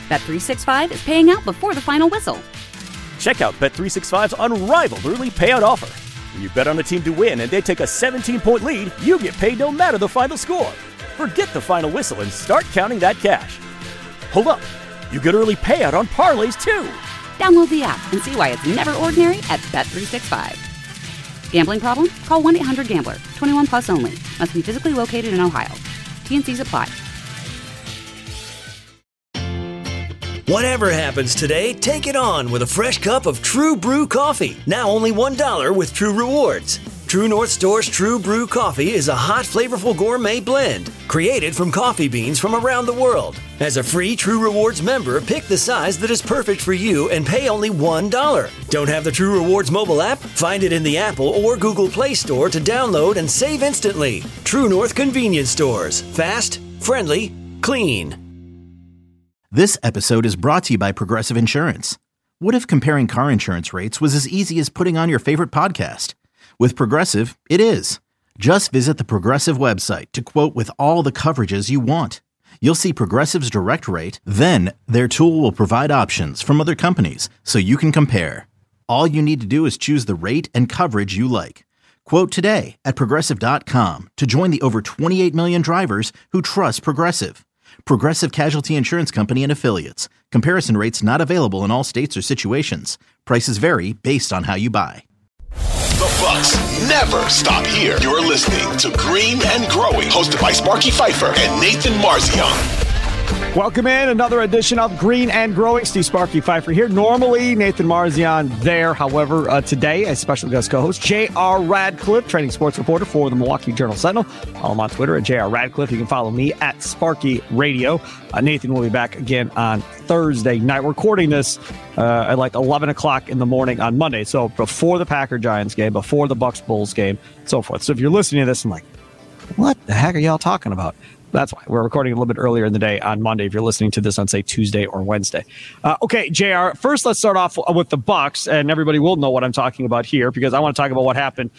Bet365 is paying out before the final whistle. Check out Bet365's unrivaled early payout offer. When you bet on a team to win and they take a 17-point lead, you get paid no matter the final score. Forget the final whistle and start counting that cash. Hold up. You get early payout on parlays, too. Download the app and see why it's never ordinary at Bet365. Gambling problem? Call 1-800-GAMBLER. 21 plus only. Must be physically located in Ohio. T&Cs apply. Whatever happens today, take it on with a fresh cup of True Brew coffee. Now only $1 with True Rewards. True North Store's True Brew coffee is a hot, flavorful gourmet blend created from coffee beans from around the world. As a free True Rewards member, pick the size that is perfect for you and pay only $1. Don't have the True Rewards mobile app? Find it in the Apple or Google Play Store to download and save instantly. True North Convenience Stores. Fast, friendly, clean. This episode is brought to you by Progressive Insurance. What if comparing car insurance rates was as easy as putting on your favorite podcast? With Progressive, it is. Just visit the Progressive website to quote with all the coverages you want. You'll see Progressive's direct rate, then their tool will provide options from other companies so you can compare. All you need to do is choose the rate and coverage you like. Quote today at Progressive.com to join the over 28 million drivers who trust Progressive. Progressive Casualty Insurance Company and Affiliates. Comparison rates not available in all states or situations. Prices vary based on how you buy. The Bucks never stop here. You're listening to Green and Growing, hosted by Sparky Pfeiffer and Nathan Marzion. Welcome in another edition of Green and Growing. Steve Sparky Pfeiffer here. Normally, Nathan Marzion there. However, today, a special guest co-host, J.R. Radcliffe, training sports reporter for the Milwaukee Journal-Sentinel. Follow him on Twitter at J.R. Radcliffe. You can follow me at Sparky Radio. Nathan will be back again on Thursday night. We're recording this at like 11 o'clock in the morning on Monday. So before the Packer-Giants game, before the Bucks-Bulls game, and so forth. So if you're listening to this and like, what the heck are y'all talking about? That's why we're recording a little bit earlier in the day on Monday if you're listening to this on, say, Tuesday or Wednesday. Okay, JR, first let's start off with the Bucks, and everybody will know what I'm talking about here because I want to talk about what happened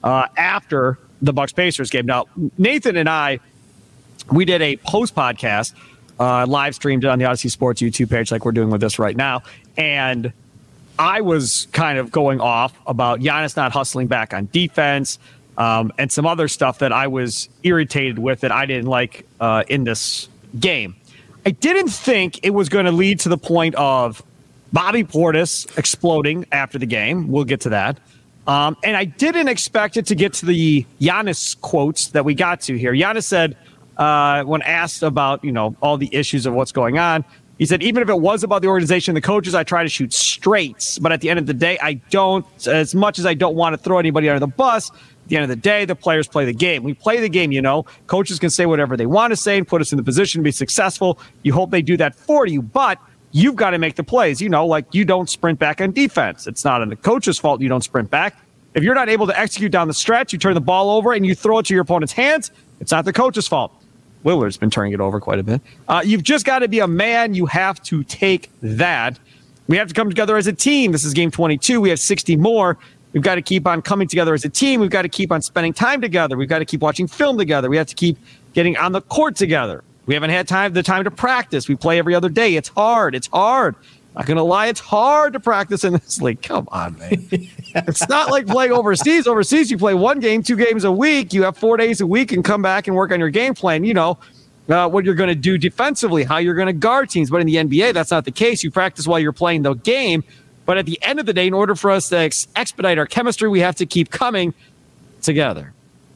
after the Bucks-Pacers game. Now, Nathan and I, we did a post-podcast, live streamed it on the Odyssey Sports YouTube page like we're doing with this right now, and I was kind of going off about Giannis not hustling back on defense, and some other stuff that I was irritated with that I didn't like in this game. I didn't think it was going to lead to the point of Bobby Portis exploding after the game. We'll get to that. And I didn't expect it to get to the Giannis quotes that we got to here. Giannis said, when asked about, all the issues of what's going on, he said, even if it was about the organization, the coaches, I try to shoot straights. But at the end of the day, I don't, as much as I don't want to throw anybody under the bus, at the end of the day, the players play the game. We play the game, Coaches can say whatever they want to say and put us in the position to be successful. You hope they do that for you, but you've got to make the plays. Like you don't sprint back on defense. It's not on the coach's fault you don't sprint back. If you're not able to execute down the stretch, you turn the ball over and you throw it to your opponent's hands, it's not the coach's fault. Lillard's been turning it over quite a bit. You've just got to be a man. You have to take that. We have to come together as a team. This is game 22. We have 60 more. We've got to keep on coming together as a team. We've got to keep on spending time together. We've got to keep watching film together. We have to keep getting on the court together. We haven't had the time to practice. We play every other day. It's hard. Not going to lie. It's hard to practice in this league. Come on, man. It's not like playing overseas. Overseas, you play 1 game, 2 games a week. You have 4 days a week and come back and work on your game plan. What you're going to do defensively, how you're going to guard teams. But in the NBA, that's not the case. You practice while you're playing the game. But at the end of the day, in order for us to expedite our chemistry, we have to keep coming together.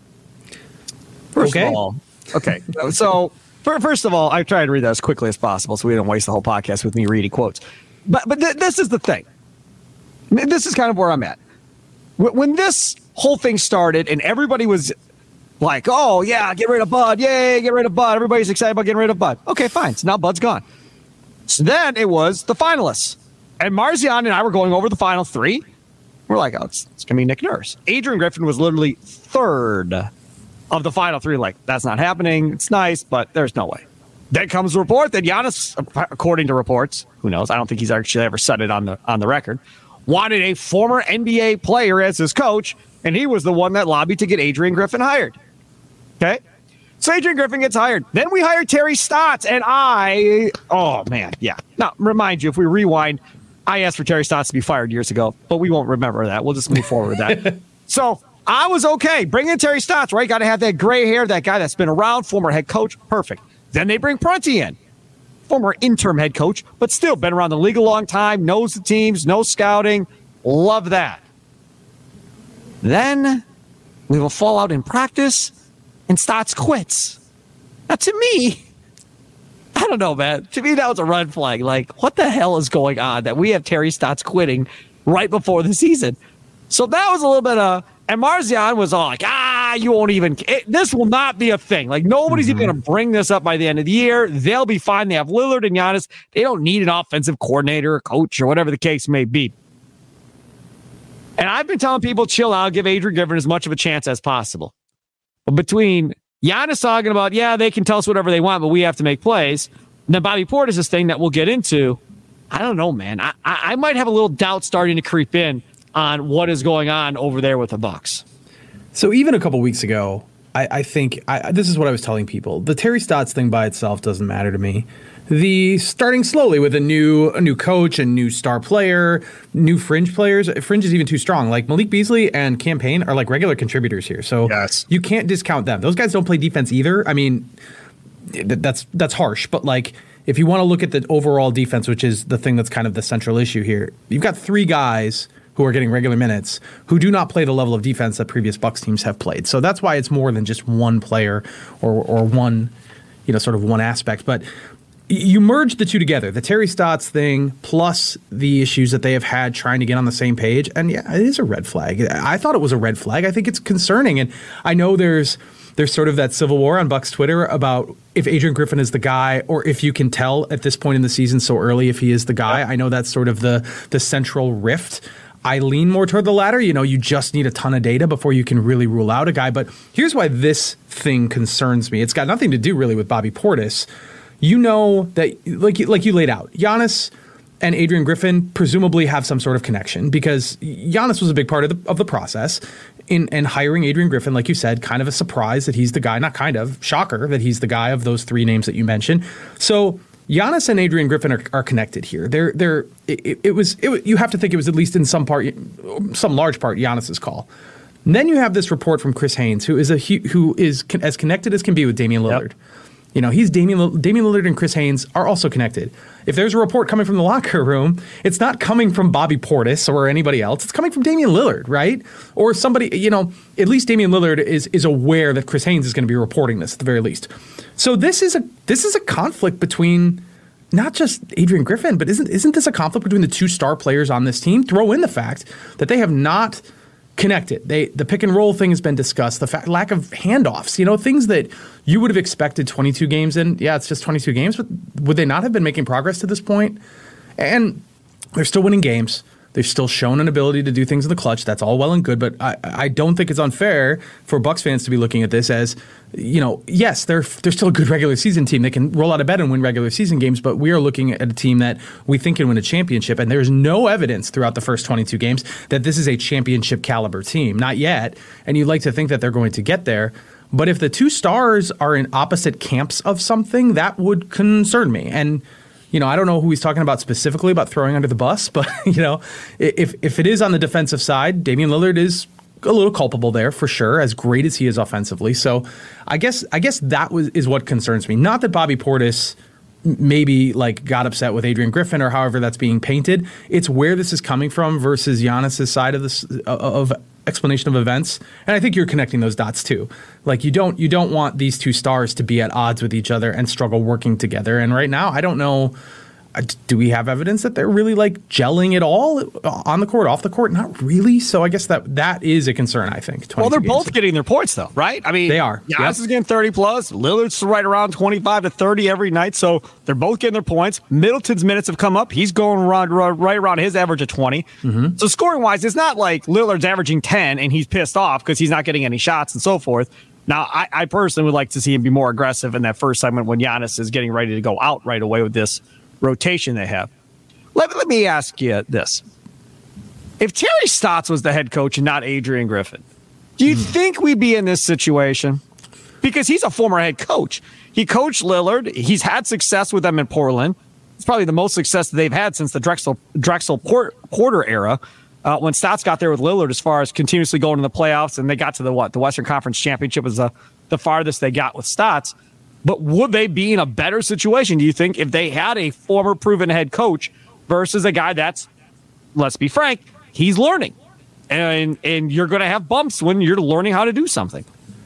First of all, so first of all, I try to read that as quickly as possible so we don't waste the whole podcast with me reading quotes. But this is the thing. This is kind of where I'm at. When this whole thing started and everybody was like, oh, yeah, get rid of Bud. Yay, get rid of Bud. Everybody's excited about getting rid of Bud. Okay, fine. So now Bud's gone. So then it was the finalists. And Marzion and I were going over the final 3. We're like, oh, it's going to be Nick Nurse. Adrian Griffin was literally 3rd of the final 3. Like, that's not happening. It's nice, but there's no way. Then comes the report that Giannis, according to reports, who knows? I don't think he's actually ever said it on the record, wanted a former NBA player as his coach, and he was the one that lobbied to get Adrian Griffin hired. Okay? So Adrian Griffin gets hired. Then we hire Terry Stotts, and Now, remind you, if we rewind, I asked for Terry Stotts to be fired years ago, but we won't remember that. We'll just move forward with that. So I was okay. Bring in Terry Stotts, right? Got to have that gray hair, that guy that's been around, former head coach. Perfect. Then they bring Prunty in, former interim head coach, but still been around the league a long time, knows the teams, knows scouting. Love that. Then we have a fallout in practice, and Stotts quits. Now, to me, I don't know, man. To me, that was a red flag. Like, what the hell is going on that we have Terry Stotts quitting right before the season? So that was a little bit of, and Marzian was all like, you won't even, this will not be a thing. Like, nobody's even going to bring this up by the end of the year. They'll be fine. They have Lillard and Giannis. They don't need an offensive coordinator or coach or whatever the case may be. And I've been telling people, chill out, give Adrian Griffin as much of a chance as possible. But between Giannis talking about, they can tell us whatever they want, but we have to make plays, and then Bobby Portis' thing that we'll get into, I don't know, man. I might have a little doubt starting to creep in on what is going on over there with the Bucks. So even a couple weeks ago, I think this is what I was telling people. The Terry Stotts thing by itself doesn't matter to me. The starting slowly with a new coach, a new star player, new fringe players. Fringe is even too strong. Like Malik Beasley and Cam Payne are like regular contributors here. So You can't discount them. Those guys don't play defense either. I mean, that's harsh. But like, if you want to look at the overall defense, which is the thing that's kind of the central issue here, you've got three guys who are getting regular minutes who do not play the level of defense that previous Bucks teams have played. So that's why it's more than just one player or one, sort of one aspect. But you merge the two together, the Terry Stotts thing plus the issues that they have had trying to get on the same page. And it is a red flag. I thought it was a red flag. I think it's concerning. And I know there's sort of that civil war on Bucks Twitter about if Adrian Griffin is the guy, or if you can tell at this point in the season so early if he is the guy. I know that's sort of the central rift. I lean more toward the latter. You just need a ton of data before you can really rule out a guy. But here's why this thing concerns me. It's got nothing to do really with Bobby Portis. You know that, like you laid out, Giannis and Adrian Griffin presumably have some sort of connection because Giannis was a big part of the process in hiring Adrian Griffin, like you said, kind of a surprise that he's the guy, not kind of, shocker that he's the guy of those three names that you mentioned. So Giannis and Adrian Griffin are connected here. You have to think it was at least in some large part Giannis's call. And then you have this report from Chris Haynes, who is as connected as can be with Damian Lillard. Yep. He's Damian Lillard and Chris Haynes are also connected. If there's a report coming from the locker room, it's not coming from Bobby Portis or anybody else. It's coming from Damian Lillard, right? Or somebody, at least Damian Lillard is aware that Chris Haynes is going to be reporting this at the very least. So this is a conflict between not just Adrian Griffin, but isn't this a conflict between the two star players on this team? Throw in the fact that they have not connected. The pick and roll thing has been discussed. The lack of handoffs, things that you would have expected 22 games in. Yeah, it's just 22 games, but would they not have been making progress to this point? And they're still winning games. They've still shown an ability to do things in the clutch. That's all well and good, but I don't think it's unfair for Bucks fans to be looking at this as, yes, they're still a good regular season team. They can roll out of bed and win regular season games, but we are looking at a team that we think can win a championship, and there's no evidence throughout the first 22 games that this is a championship caliber team. Not yet, and you'd like to think that they're going to get there. But if the two stars are in opposite camps of something, that would concern me. And I don't know who he's talking about specifically about throwing under the bus, but, if it is on the defensive side, Damian Lillard is a little culpable there for sure, as great as he is offensively. So I guess that is what concerns me. Not that Bobby Portis maybe got upset with Adrian Griffin or however that's being painted. It's where this is coming from versus Giannis' side of this of explanation of events. And I think you're connecting those dots too. You don't want these two stars to be at odds with each other and struggle working together. And right now, I don't know. Do we have evidence that they're really gelling at all on the court, off the court? Not really. So I guess that is a concern, I think. Well, they're both getting their points, though, right? I mean, they are. Giannis is getting 30 plus. Lillard's right around 25 to 30 every night. So they're both getting their points. Middleton's minutes have come up. He's going right around his average of 20. Mm-hmm. So scoring wise, it's not like Lillard's averaging 10 and he's pissed off because he's not getting any shots and so forth. Now, I personally would like to see him be more aggressive in that first segment when Giannis is getting ready to go out right away with this rotation they have. Let me ask you this. If Terry Stotts was the head coach and not Adrian Griffin, do you think we'd be in this situation? because he's a former head coach. He coached Lillard. He's had success with them in Portland. It's probably the most success that they've had since the Drexel Porter era. When Stotts got there with Lillard, as far as continuously going to the playoffs, and they got to the Western Conference Championship was the farthest they got with Stotts. But would they be in a better situation, do you think, if they had a former proven head coach versus a guy that's, let's be frank, he's learning, and you're going to have bumps when you're learning how to do something?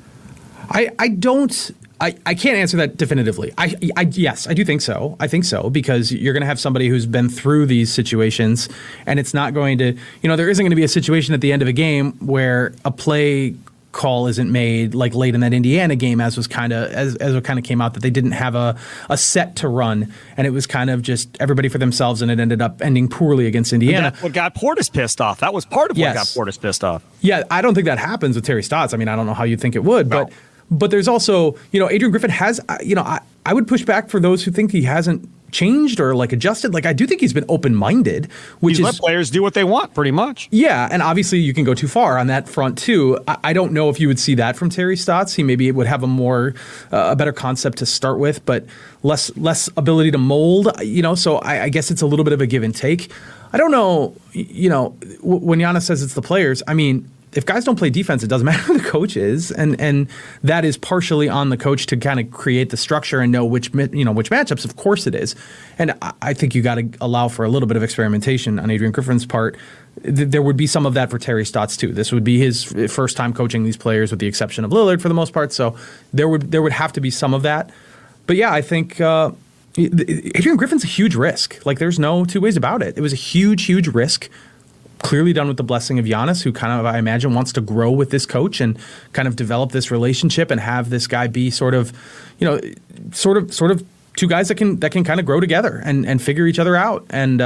I can't answer that definitively. Yes, I do think so. I think so, because you're going to have somebody who's been through these situations, and it's not going to, there isn't going to be a situation at the end of a game where a play call isn't made like late in that Indiana game, as it kind of came out that they didn't have a set to run, and it was kind of just everybody for themselves, and it ended up ending poorly against Indiana. That's what got Portis pissed off. That was part of what got Portis pissed off. Yeah, I don't think that happens with Terry Stotts. I mean, I don't know how you think it would, but there's also, Adrian Griffin has, I would push back for those who think he hasn't changed or adjusted. I do think he's been open-minded, which let players do what they want, pretty much. Yeah, and obviously you can go too far on that front too. I don't know if you would see that from Terry Stotts. He maybe would have a better concept to start with, but less ability to mold. So I guess it's a little bit of a give and take. I don't know. When Giannis says it's the players, I mean, if guys don't play defense, it doesn't matter who the coach is, and that is partially on the coach to kind of create the structure and know which matchups. Of course it is, and I think you got to allow for a little bit of experimentation on Adrian Griffin's part. There would be some of that for Terry Stotts too. This would be his first time coaching these players, with the exception of Lillard for the most part. So there would have to be some of that. But yeah, I think Adrian Griffin's a huge risk. There's no two ways about it. It was a huge risk. Clearly done with the blessing of Giannis, who kind of, I imagine, wants to grow with this coach and kind of develop this relationship and have this guy be sort of two guys that can kind of grow together and figure each other out. And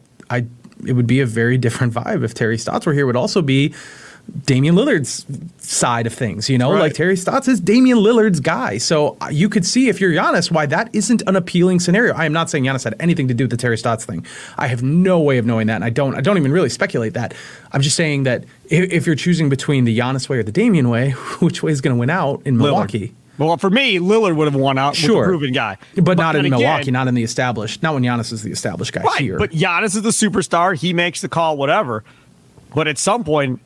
it would be a very different vibe if Terry Stotts were here. It would also be Damian Lillard's side of things, right. Terry Stotts is Damian Lillard's guy. So you could see, if you're Giannis, why that isn't an appealing scenario. I am not saying Giannis had anything to do with the Terry Stotts thing. I have no way of knowing that, and I don't even really speculate that. I'm just saying that if you're choosing between the Giannis way or the Damian way, which way is going to win out in Milwaukee? Well, for me, Lillard would have won out with the proven guy. But not in Milwaukee, not in the established. Not when Giannis is the established guy here. But Giannis is the superstar. He makes the call, whatever. But at some point,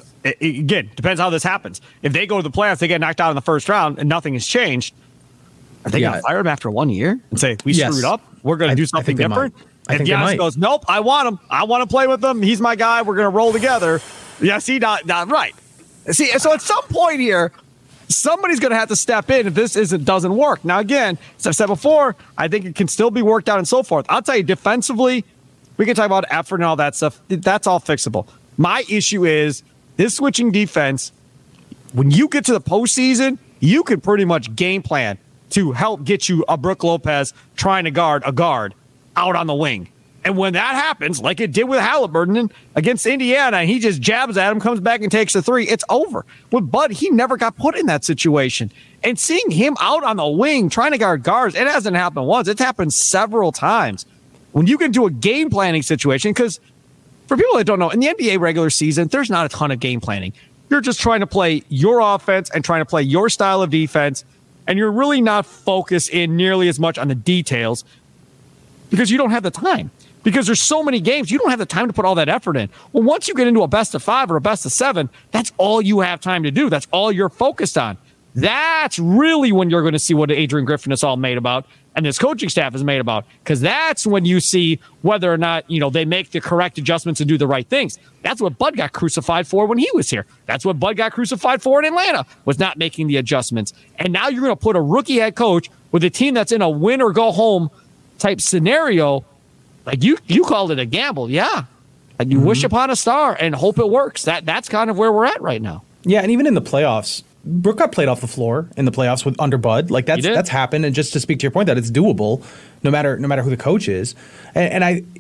again, depends how this happens. If they go to the playoffs, they get knocked out in the first round, and nothing has changed, are they going to fire him after 1 year and say, we screwed up? We're going to do something different? If Giannis goes, nope, I want him. I want to play with him. He's my guy. We're going to roll together. Yeah, see, not right. See, so at some point here, somebody's going to have to step in if this doesn't work. Now, again, as I've said before, I think it can still be worked out and so forth. I'll tell you, defensively, we can talk about effort and all that stuff. That's all fixable. My issue is this switching defense. When you get to the postseason, you can pretty much game plan to help get you a Brook Lopez trying to guard a guard out on the wing. And when that happens, like it did with Halliburton against Indiana, and he just jabs at him, comes back and takes the three, it's over. With Bud, he never got put in that situation. And seeing him out on the wing trying to guard guards, it hasn't happened once. It's happened several times. When you can do a game planning situation, because for people that don't know, in the NBA regular season, there's not a ton of game planning. You're just trying to play your offense and trying to play your style of defense, and you're really not focused in nearly as much on the details because you don't have the time. Because there's so many games, you don't have the time to put all that effort in. Well, once you get into a best of 5 or a best of 7, that's all you have time to do. That's all you're focused on. That's really when you're going to see what Adrian Griffin is all made about and this coaching staff is made about, because that's when you see whether or not, they make the correct adjustments and do the right things. That's what Bud got crucified for when he was here. That's what Bud got crucified for in Atlanta, was not making the adjustments. And now you're going to put a rookie head coach with a team that's in a win or go home type scenario. Like you called it a gamble. Yeah. And you wish upon a star and hope it works. That's kind of where we're at right now. Yeah. And even in the playoffs, Brook got played off the floor in the playoffs under Bud. Like that's happened. And just to speak to your point, that it's doable no matter who the coach is. And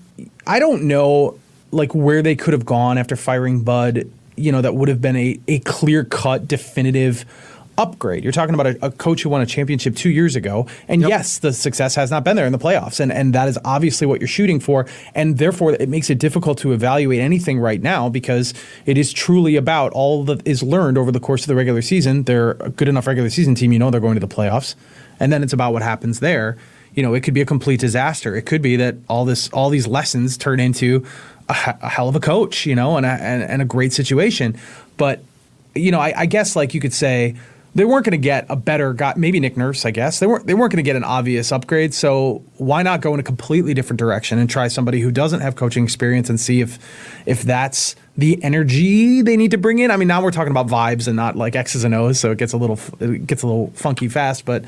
I don't know where they could have gone after firing Bud, that would have been a clear cut, definitive upgrade. You're talking about a coach who won a championship 2 years ago. And yes, the success has not been there in the playoffs. And that is obviously what you're shooting for. And therefore, it makes it difficult to evaluate anything right now because it is truly about all that is learned over the course of the regular season. They're a good enough regular season team, they're going to the playoffs. And then it's about what happens there. It could be a complete disaster. It could be that all these lessons turn into a hell of a coach, and a great situation. But, I guess like you could say, they weren't going to get a better guy, maybe Nick Nurse, I guess. They weren't going to get an obvious upgrade, so why not go in a completely different direction and try somebody who doesn't have coaching experience and see if that's the energy they need to bring in? I mean, now we're talking about vibes and not like X's and O's, so it gets a little funky fast. But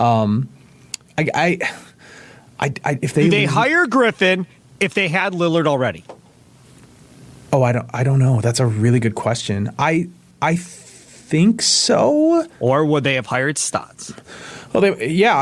if they hire Griffin if they had Lillard already? Oh, I don't know. That's a really good question. I think so. Or would they have hired Stotts? Well,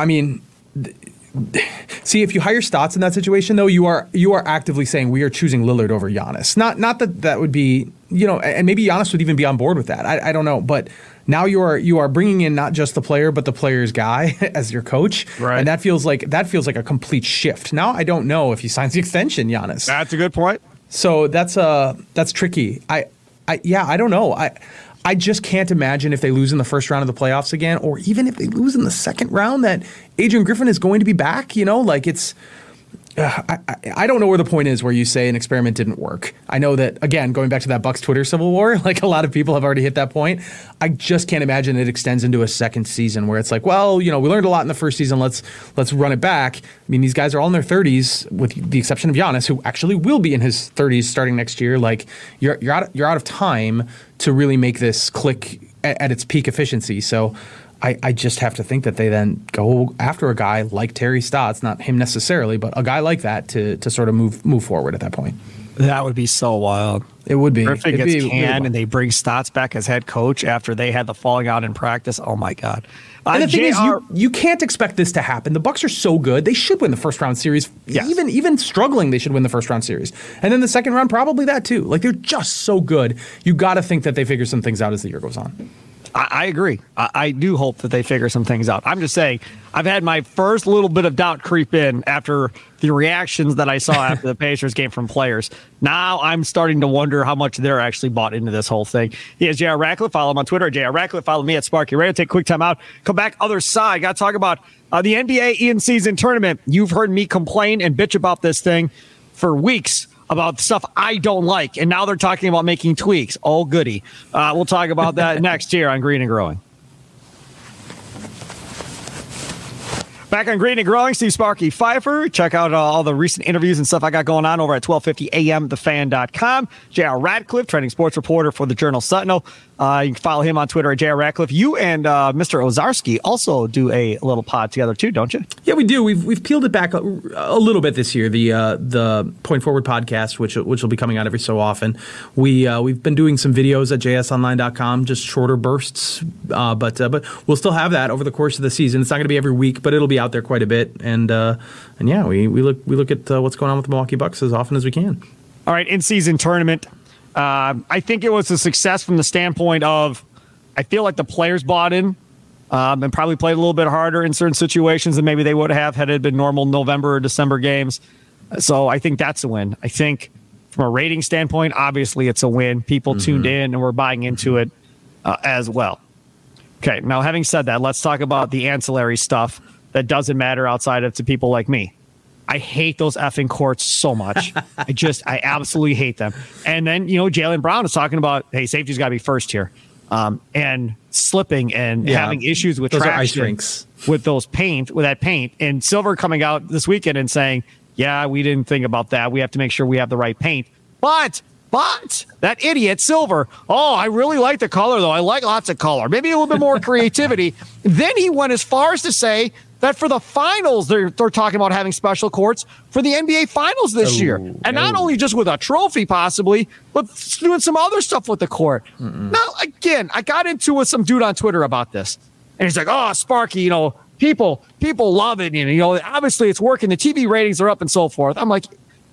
see, if you hire Stotts in that situation, though, you are actively saying we are choosing Lillard over Giannis. Not that would be, and maybe Giannis would even be on board with that. I don't know, but now you are bringing in not just the player but the player's guy as your coach, right? And that feels like a complete shift. Now I don't know if he signs the extension, Giannis. That's a good point. So that's tricky. I don't know. I just can't imagine if they lose in the first round of the playoffs again, or even if they lose in the second round, that Adrian Griffin is going to be back. It's. I don't know where the point is where you say an experiment didn't work. I know that, again, going back to that Bucks Twitter civil war, like a lot of people have already hit that point. I just can't imagine it extends into a second season where it's like, well, we learned a lot in the first season. Let's run it back. I mean, these guys are all in their 30s, with the exception of Giannis, who actually will be in his 30s starting next year. Like you're out of time to really make this click at its peak efficiency. So I just have to think that they then go after a guy like Terry Stotts, not him necessarily, but a guy like that to sort of move forward at that point. That would be so wild. It would be. Griffin gets canned and they bring Stotts back as head coach after they had the falling out in practice. Oh my God. And the thing is, you can't expect this to happen. The Bucks are so good; they should win the first round series. Yes. Even struggling, they should win the first round series, and then the second round probably that too. Like they're just so good. You got to think that they figure some things out as the year goes on. I agree. I do hope that they figure some things out. I'm just saying, I've had my first little bit of doubt creep in after the reactions that I saw after the Pacers game from players. Now I'm starting to wonder how much they're actually bought into this whole thing. He is J.R. Ratcliffe. Follow him on Twitter at J.R. Ratcliffe. Follow me at Sparky Radio. Take a quick time out. Come back other side. Got to talk about the NBA in-season tournament. You've heard me complain and bitch about this thing for weeks, about stuff I don't like, and now they're talking about making tweaks. Oh, goody. We'll talk about that next here on Green and Growing. Back on Green and Growing, Steve Sparky Pfeiffer. Check out all the recent interviews and stuff I got going on over at 1250amthefan.com. J.R. Ratcliffe, trending sports reporter for the Journal Sentinel. You can follow him on Twitter at J.R. Ratcliffe. You and Mr. Ozarski also do a little pod together too, don't you? Yeah, we do. We've peeled it back a little bit this year. The Point Forward podcast, which will be coming out every so often. We've been doing some videos at jsonline.com, just shorter bursts, but we'll still have that over the course of the season. It's not going to be every week, but it'll be out there quite a bit. And yeah, we look at what's going on with the Milwaukee Bucks as often as we can. All right, in-season tournament. I think it was a success from the standpoint of, I feel like the players bought in and probably played a little bit harder in certain situations than maybe they would have had it been normal November or December games. So I think that's a win. I think from a rating standpoint, obviously it's a win. People tuned in and were buying into it as well. Okay, now having said that, let's talk about the ancillary stuff that doesn't matter outside of to people like me. I hate those effing courts so much. I absolutely hate them. And then, Jaylen Brown is talking about, hey, safety's got to be first here. And slipping and having issues with traction, ice rinks. with that paint. And Silver coming out this weekend and saying, yeah, we didn't think about that. We have to make sure we have the right paint. But that idiot Silver, I really like the color, though. I like lots of color. Maybe a little bit more creativity. Then he went as far as to say that for the finals, they're talking about having special courts for the NBA Finals this year. And not only just with a trophy, possibly, but doing some other stuff with the court. Now, again, I got into with some dude on Twitter about this. And he's like, Sparky, people love it. Obviously it's working. The TV ratings are up and so forth. I'm like,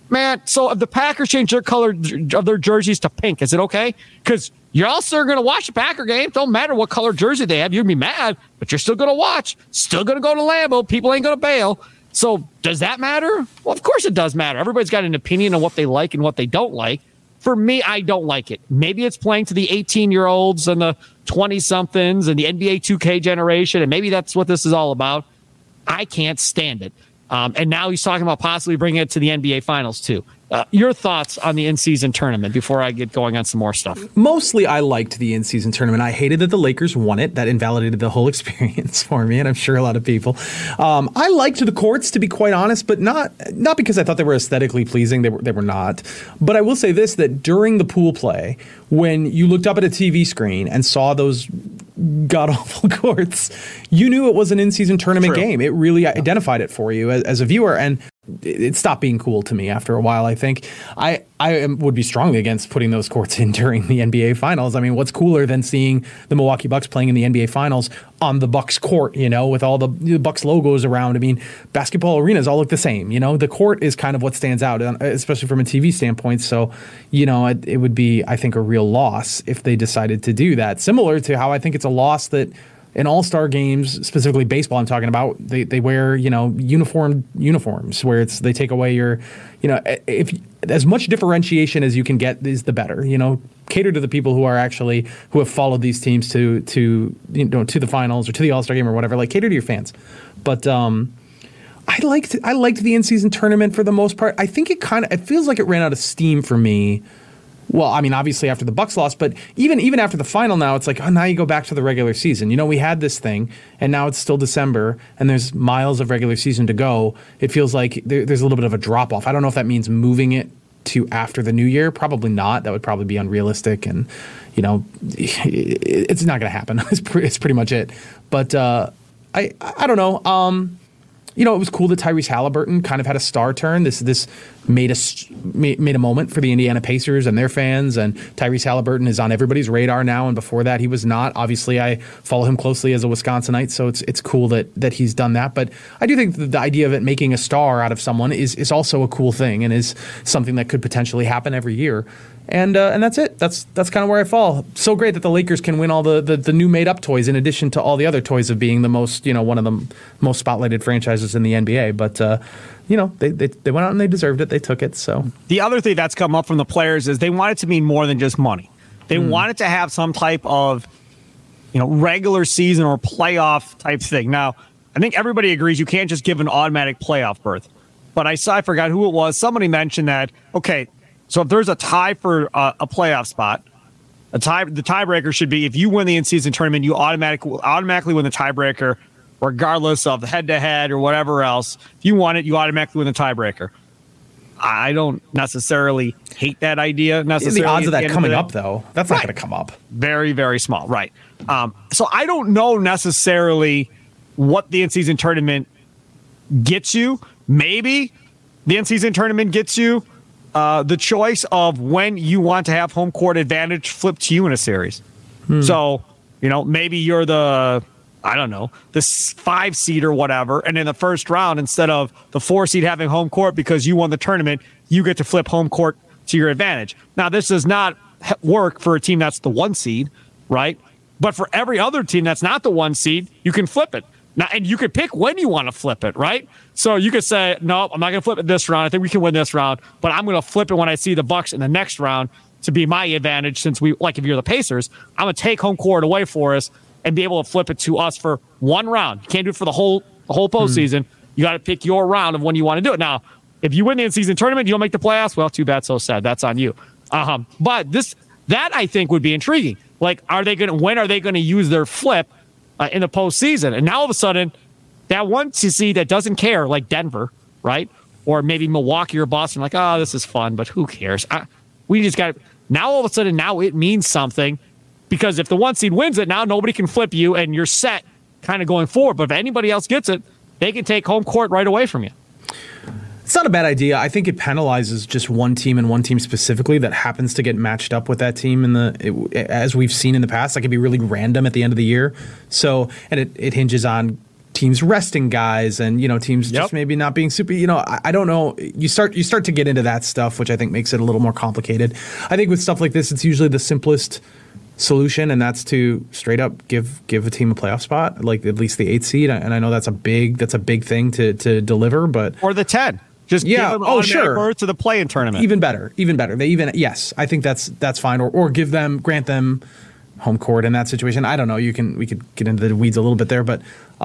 Man, so if the Packers change their color of their jerseys to pink, is it okay? Because you're also going to watch the Packer game. Don't matter what color jersey they have. You're going to be mad, but you're still going to watch. Still going to go to Lambeau. People ain't going to bail. So does that matter? Well, of course it does matter. Everybody's got an opinion on what they like and what they don't like. For me, I don't like it. Maybe it's playing to the 18-year-olds and the 20-somethings and the NBA 2K generation, and maybe that's what this is all about. I can't stand it. And now he's talking about possibly bringing it to the NBA Finals, too. Your thoughts on the in-season tournament before I get going on some more stuff? Mostly, I liked the in-season tournament. I hated that the Lakers won it. That invalidated the whole experience for me, and I'm sure a lot of people. I liked the courts, to be quite honest, but not because I thought they were aesthetically pleasing. They were not. But I will say this, that during the pool play, when you looked up at a TV screen and saw those god-awful courts, you knew it was an in-season tournament game. It really identified it for you as a viewer, and it stopped being cool to me after a while, I think. I would be strongly against putting those courts in during the NBA Finals. I mean, what's cooler than seeing the Milwaukee Bucks playing in the NBA Finals on the Bucks court, with all the Bucks logos around? I mean, basketball arenas all look the same, The court is kind of what stands out, especially from a TV standpoint. So, it would be, I think, a real loss if they decided to do that. Similar to how I think it's a loss that in all-star games, specifically baseball I'm talking about, they wear, uniforms where they take away your, if as much differentiation as you can get is the better, cater to the people who have followed these teams to the finals or to the all-star game or whatever, like cater to your fans. But I liked the in-season tournament for the most part. I think it feels like it ran out of steam for me. Well, I mean, obviously after the Bucks lost, but even after the final now, it's like, oh, now you go back to the regular season. We had this thing, and now it's still December, and there's miles of regular season to go. It feels like there's a little bit of a drop-off. I don't know if that means moving it to after the new year. Probably not. That would probably be unrealistic, and, it's not going to happen. It's pretty much it. But I don't know. It was cool that Tyrese Halliburton kind of had a star turn. This made a moment for the Indiana Pacers and their fans, and Tyrese Halliburton is on everybody's radar now, and before that he was not. Obviously, I follow him closely as a Wisconsinite, so it's cool that he's done that. But I do think that the idea of it making a star out of someone is also a cool thing and is something that could potentially happen every year. And that's it. That's kind of where I fall. So great that the Lakers can win all the new made up toys in addition to all the other toys of being the most, one of the most spotlighted franchises in the NBA. But they went out and they deserved it. They took it. So the other thing that's come up from the players is they want it to mean more than just money. They want it to have some type of regular season or playoff type thing. Now, I think everybody agrees you can't just give an automatic playoff berth. But I forgot who it was. Somebody mentioned that, okay, so if there's a tie for a playoff spot, the tiebreaker should be if you win the in-season tournament, you automatically win the tiebreaker, regardless of the head-to-head or whatever else. If you won it, you automatically win the tiebreaker. I don't necessarily hate that idea. Necessarily, the odds of that coming up, though, that's not going to come up. Very, very small, right? So I don't know necessarily what the in-season tournament gets you. Maybe the in-season tournament gets you the choice of when you want to have home court advantage flipped to you in a series. So, maybe you're the 5 seed or whatever, and in the first round, instead of the 4 seed having home court because you won the tournament, you get to flip home court to your advantage. Now, this does not work for a team that's the 1 seed, right? But for every other team that's not the 1 seed, you can flip it. Now, and you could pick when you want to flip it, right? So you could say, no, I'm not going to flip it this round. I think we can win this round, but I'm going to flip it when I see the Bucks in the next round to be my advantage. Since if you're the Pacers, I'm going to take home court away for us and be able to flip it to us for one round. You can't do it for the whole postseason. You got to pick your round of when you want to do it. Now, if you win the in-season tournament, you don't make the playoffs. Well, too bad, so sad. That's on you. But that I think would be intriguing. Like, when are they going to use their flip in the postseason? And now all of a sudden, that 1 seed that doesn't care, like Denver, right? Or maybe Milwaukee or Boston, like, oh, this is fun, but who cares? We just got now all of a sudden, now it means something, because if the 1 seed wins it, now nobody can flip you and you're set kind of going forward. But if anybody else gets it, they can take home court right away from you. It's not a bad idea. I think it penalizes just one team and one team specifically that happens to get matched up with that team as we've seen in the past. That could be really random at the end of the year. So, and it hinges on teams resting guys and, teams just maybe not being super, I don't know. You start to get into that stuff, which I think makes it a little more complicated. I think with stuff like this, it's usually the simplest solution, and that's to straight up give a team a playoff spot, like at least the 8th seed. And I know that's a big thing to deliver, but or the 10. Just give them berth to the play-in tournament. Even better. Yes, I think that's fine. Or grant them home court in that situation. I don't know. We could get into the weeds a little bit there, but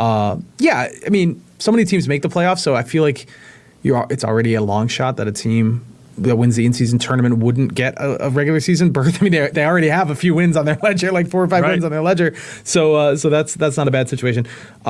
so many teams make the playoffs, so I feel like it's already a long shot that a team that wins the in-season tournament wouldn't get a regular season berth. I mean, they already have a few wins on their ledger, like 4 or 5 wins on their ledger. So that's not a bad situation.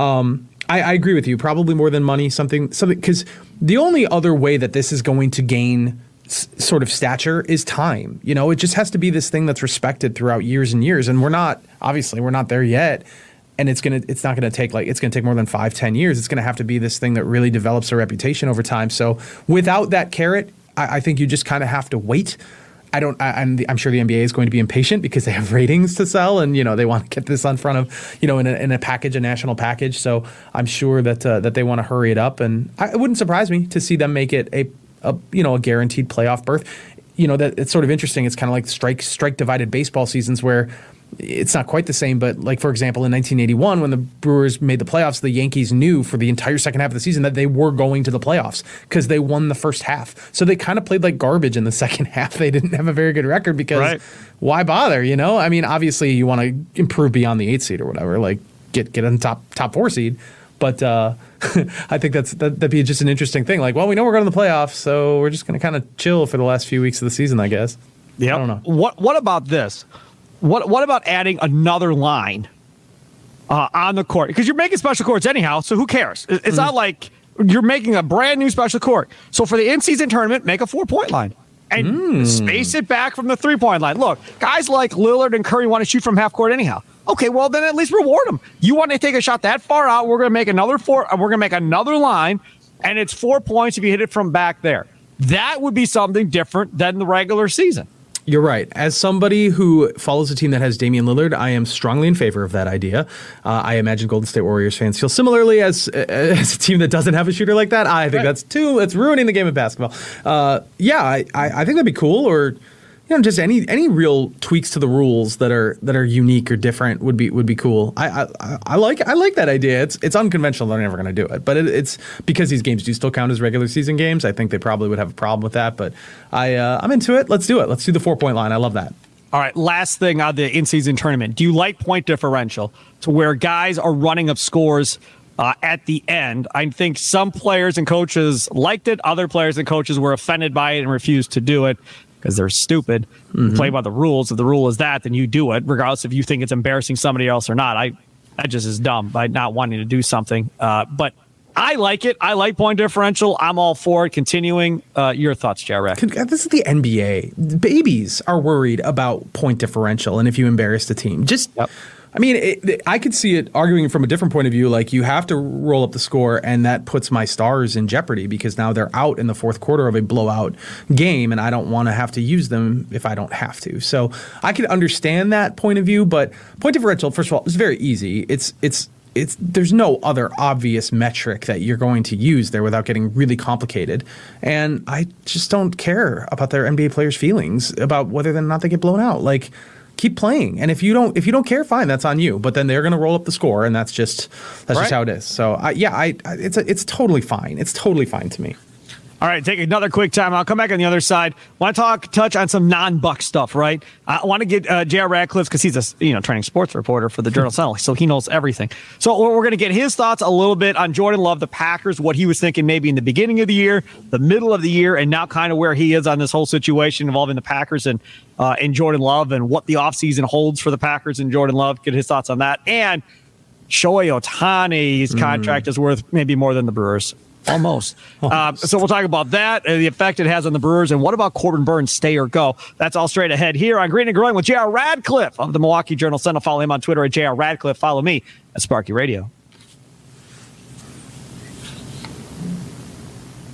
I agree with you. Probably more than money, something because the only other way that this is going to gain sort of stature is time. It just has to be this thing that's respected throughout years and years, and we're not there yet. And it's going to take more than 5-10 years. It's going to have to be this thing that really develops a reputation over time. So without that carrot, I think you just kind of have to wait. I'm sure the NBA is going to be impatient because they have ratings to sell, and they want to get this on front of in a package, a national package. So I'm sure that they want to hurry it up, and it wouldn't surprise me to see them make it a guaranteed playoff berth. That it's sort of interesting. It's kind of like strike divided baseball seasons where it's not quite the same, but like, for example, in 1981, when the Brewers made the playoffs, the Yankees knew for the entire second half of the season that they were going to the playoffs because they won the first half. So they kind of played like garbage in the second half. They didn't have a very good record because why bother, I mean, obviously you want to improve beyond the 8th seed or whatever, like get on top 4 seed. But I think that'd be just an interesting thing. Like, well, we know we're going to the playoffs, so we're just going to kind of chill for the last few weeks of the season, I guess. Yeah. I don't know. What about this? What about adding another line on the court? Because you're making special courts anyhow, so who cares? It's not like you're making a brand new special court. So for the in-season tournament, make a 4-point line and space it back from the 3-point line. Look, guys like Lillard and Curry want to shoot from half court anyhow. Okay, well then at least reward them. You want to take a shot that far out? We're going to make another line, and it's 4 points if you hit it from back there. That would be something different than the regular season. You're right. As somebody who follows a team that has Damian Lillard, I am strongly in favor of that idea. I imagine Golden State Warriors fans feel similarly as a team that doesn't have a shooter like that. I think it's ruining the game of basketball. I think that'd be cool. Or just any real tweaks to the rules that are unique or different would be cool. I like that idea. It's unconventional. They're never going to do it, but it's because these games do still count as regular season games. I think they probably would have a problem with that, but I'm into it. Let's do it. Let's do the 4-point line. I love that. All right, last thing on the in-season tournament. Do you like point differential to where guys are running up scores at the end? I think some players and coaches liked it. Other players and coaches were offended by it and refused to do it because they're stupid. Play by the rules. If the rule is that, then you do it, regardless if you think it's embarrassing somebody else or not. That just is dumb by not wanting to do something. But I like it. I like point differential. I'm all for it. Continuing. Your thoughts, Jared? This is the NBA. Babies are worried about point differential, and if you embarrass the team, I mean, I could see it arguing from a different point of view. Like, you have to roll up the score, and that puts my stars in jeopardy because now they're out in the fourth quarter of a blowout game, and I don't want to have to use them if I don't have to. So I could understand that point of view, but point differential, first of all, is very easy. There's no other obvious metric that you're going to use there without getting really complicated. And I just don't care about their NBA players' feelings about whether or not they get blown out. Like, keep playing, and if you don't care, fine, that's on you. But then they're going to roll up the score, and that's just how it is. So it's totally fine. It's totally fine to me. All right, take another quick time. I'll come back on the other side. Want to touch on some non-Buck stuff, right? I want to get J.R. Radcliffe, because he's a training sports reporter for the Journal-Sentinel, so he knows everything. So we're going to get his thoughts a little bit on Jordan Love, the Packers, what he was thinking maybe in the beginning of the year, the middle of the year, and now kind of where he is on this whole situation involving the Packers and Jordan Love, and what the offseason holds for the Packers and Jordan Love. Get his thoughts on that. And Shohei Ohtani's contract is worth maybe more than the Brewers. Almost. So we'll talk about that, the effect it has on the Brewers, and what about Corbin Burns, stay or go? That's all straight ahead here on Green and Growing with J.R. Radcliffe of the Milwaukee Journal-Sentinel. Follow him on Twitter at J.R. Radcliffe. Follow me at Sparky Radio.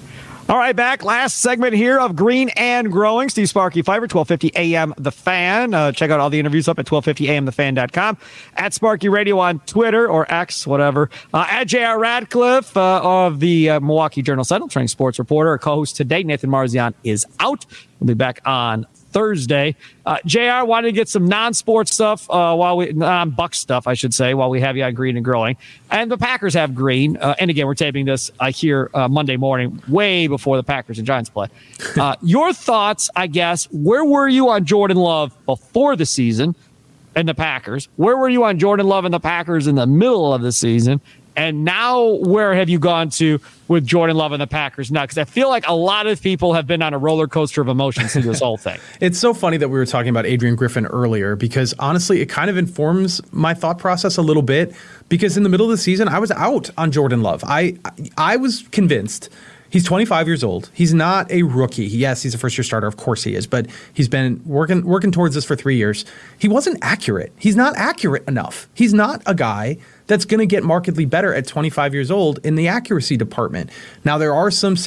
All right, back. Last segment here of Green and Growing. Steve Sparky Pfeiffer, 1250 AM The Fan. Check out all the interviews up at 1250amthefan.com. At Sparky Radio on Twitter or X, whatever. At J.R. Radcliffe of the Milwaukee Journal-Sentinel, training sports reporter. Our co-host today, Nathan Marzian, is out. We'll be back on Thursday. JR wanted to get some non-sports stuff, non-Buck stuff, I should say, while we have you on Green and Growing. And the Packers have green. And again, we're taping this here Monday morning, way before the Packers and Giants play. Your thoughts, I guess, where were you on Jordan Love before the season and the Packers? Where were you on Jordan Love and the Packers in the middle of the season? And now where have you gone to with Jordan Love and the Packers now? Because I feel like a lot of people have been on a roller coaster of emotions through this whole thing. It's so funny that we were talking about Adrian Griffin earlier because honestly, it kind of informs my thought process a little bit because in the middle of the season, I was out on Jordan Love. I was convinced. He's 25 years old. He's not a rookie. Yes, he's a first-year starter. Of course he is. But he's been working towards this for 3 years. He wasn't accurate. He's not accurate enough. He's not a guy that's going to get markedly better at 25 years old in the accuracy department. Now, there are some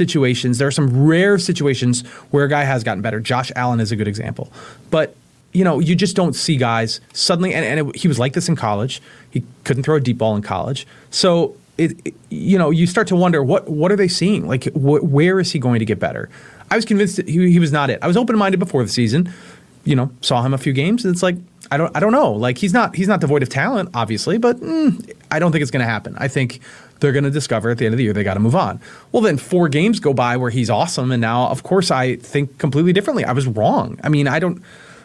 rare situations where a guy has gotten better. Josh Allen is a good example. But, you just don't see guys suddenly, he was like this in college. He couldn't throw a deep ball in college. So, you start to wonder, what are they seeing? Like, where is he going to get better? I was convinced that he was not it. I was open-minded before the season, saw him a few games, and it's like, I don't know. Like, he's not devoid of talent, obviously, but I don't think it's going to happen. I think they're going to discover at the end of the year they got to move on. Well, then 4 games go by where he's awesome, and now, of course, I think completely differently. I was wrong. I mean, I don't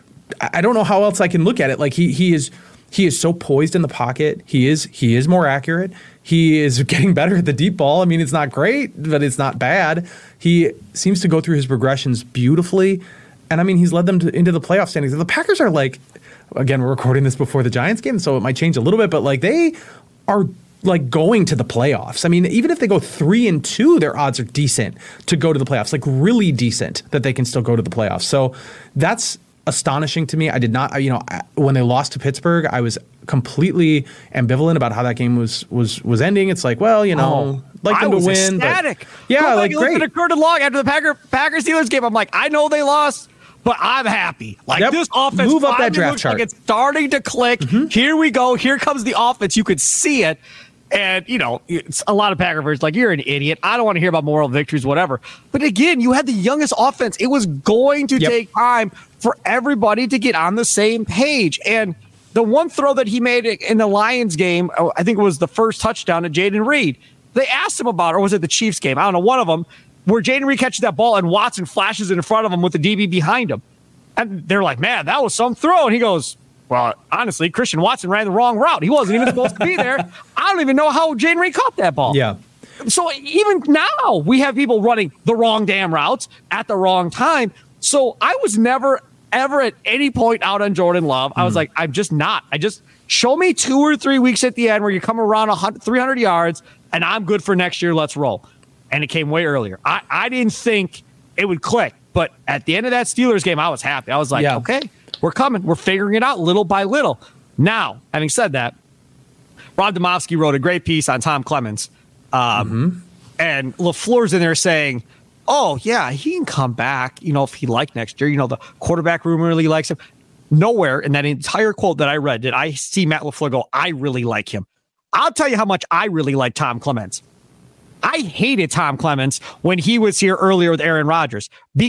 know how else I can look at it. Like, he is so poised in the pocket. He is more accurate. He is getting better at the deep ball. I mean, it's not great, but it's not bad. He seems to go through his progressions beautifully. And I mean, he's led them into the playoff standings. The Packers are like, again, we're recording this before the Giants game, so it might change a little bit, but like they are like going to the playoffs. I mean, even if they go 3-2, their odds are decent to go to the playoffs, like really decent that they can still go to the playoffs. So that's astonishing to me. I did not, when they lost to Pittsburgh, I was completely ambivalent about how that game was ending. It's like, well, like them to win. Ecstatic. Yeah, like great. It occurred long after the Packers Steelers game. I'm like, I know they lost, but I'm happy. Like this offense move up that draft chart. Like it's starting to click. Mm-hmm. Here we go. Here comes the offense. You could see it. And, it's a lot of Packer fans like, you're an idiot. I don't want to hear about moral victories, whatever. But again, you had the youngest offense. It was going to take time for everybody to get on the same page. And the one throw that he made in the Lions game, I think it was the first touchdown to Jaden Reed. They asked him about it, or was it the Chiefs game? I don't know, one of them, where Jaden Reed catches that ball and Watson flashes it in front of him with the DB behind him. And they're like, man, that was some throw. And he goes, well, honestly, Christian Watson ran the wrong route. He wasn't even supposed to be there. I don't even know how Jaden Reed caught that ball. Yeah. So even now, we have people running the wrong damn routes at the wrong time. So I was never, ever at any point out on Jordan Love. I was like, I'm just not. Show me 2 or 3 weeks at the end where you come around 300 yards, and I'm good for next year. Let's roll. And it came way earlier. I didn't think it would click. But at the end of that Steelers game, I was happy. I was like, okay, we're coming. We're figuring it out little by little. Now, having said that, Rob Demovsky wrote a great piece on Tom Clements. And LaFleur's in there saying, oh, yeah, he can come back, if he liked next year. The quarterback room really likes him. Nowhere in that entire quote that I read did I see Matt LaFleur go, I really like him. I'll tell you how much I really like Tom Clements. I hated Tom Clements when he was here earlier with Aaron Rodgers